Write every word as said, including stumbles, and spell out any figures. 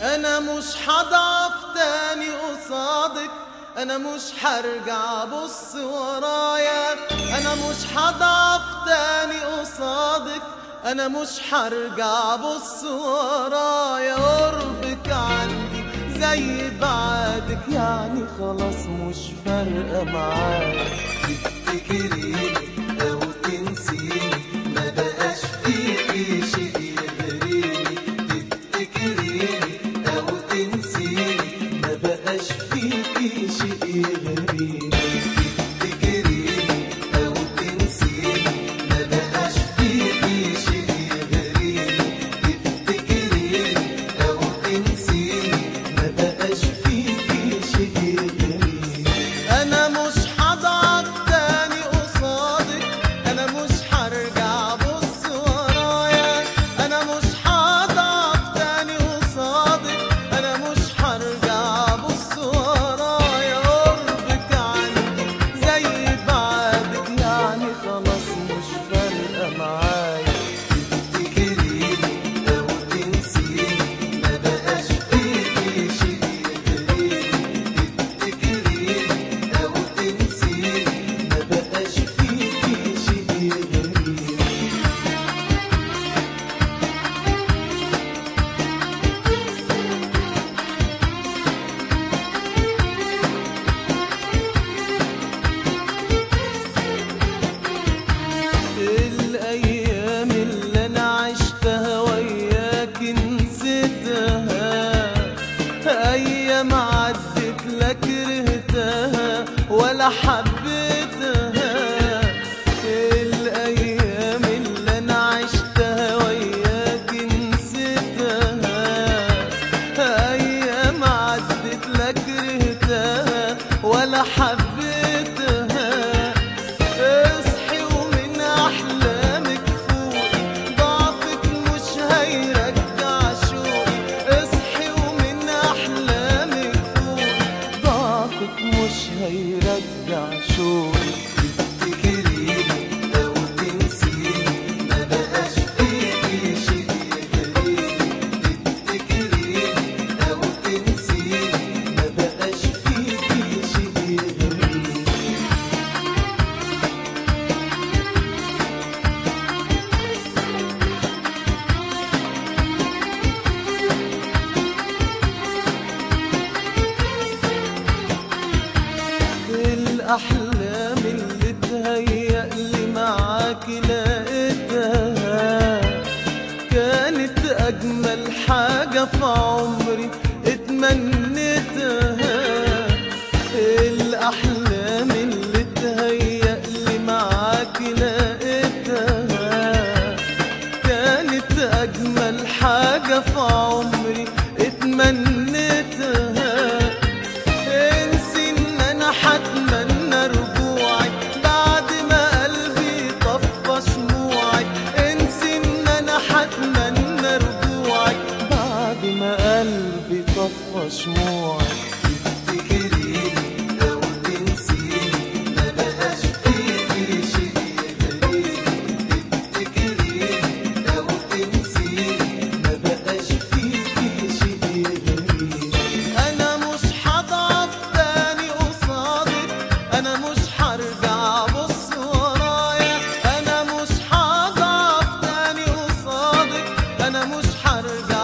انا مش هضعف تاني قصادك، انا مش هرجع بص ورايا. انا مش هضعف تاني قصادك، انا مش هرجع بص ورايا. قربك عندي زي بعادك، يعني خلاص مش فارقه معايا. تفتكريني او تنسيني ما بقاش فيكي شيء يغريني. تفتكريني او تنسيني ما بقاش فيكي شيء يغريني. تفتكريني او تنسيني ما بقاش فيكي شيء يغريني. تفتكريني او تنسيني ما بقاش فيكي شيء يغريني. انا مش هضعف تاني قصادك، انا مش هرجع بص ورايا. انا مش هضعف تاني قصادك، انا مش هرجع بص ورايا. قربك عندي زي بعادك، يعني خلاص مش فارقه معايا. تفتكريني او تنسيني ما بقاش فيكي شيء يغريني. تفتكريني او تنسيني ما بقاش فيكي شيء يغريني. الأيام اللي أنا عشتها وياك نسيتها، أيام عدت لا كرهتها ولا حبيتها. الأيام اللي أنا عشتها وياك نسيتها، أيام عدت لا كرهتها ولا حبيتها. اصحي ومن احلامك فوقي، ضعفك مش هيرجع شوقي. اصحي ومن احلامك فوقي، ضعفك مش هيرجع شوقي. تفتكريني او تنسيني ما بقاش فيكي شيء يغريني. تفتكريني او تنسيني ما بقاش فيكي شيء يغريني. الأحلام اللي تهيألي معاك لقيتها، كانت أجمل حاجة في عمري اتمنيتها. الأحلام اللي تهيألي معاك لقيتها، كانت أجمل حاجة في عمري اتمنيتها. انسي ان انا هتمنى رجوعك بعد ما قلبي طفى شموعك. انسي ان انا هتمنى رجوعك بعد ما قلبي طفى شموعك. تفتكريني او تنسيني ما بقاش فيكي شيء يغريني. تفتكريني او تنسيني ما بقاش فيكي شيء يغريني. انا مش هضعف تاني قصادك، انا مش هرجع بص ورايا. انا مش هضعف تاني قصادك، انا مش هرجع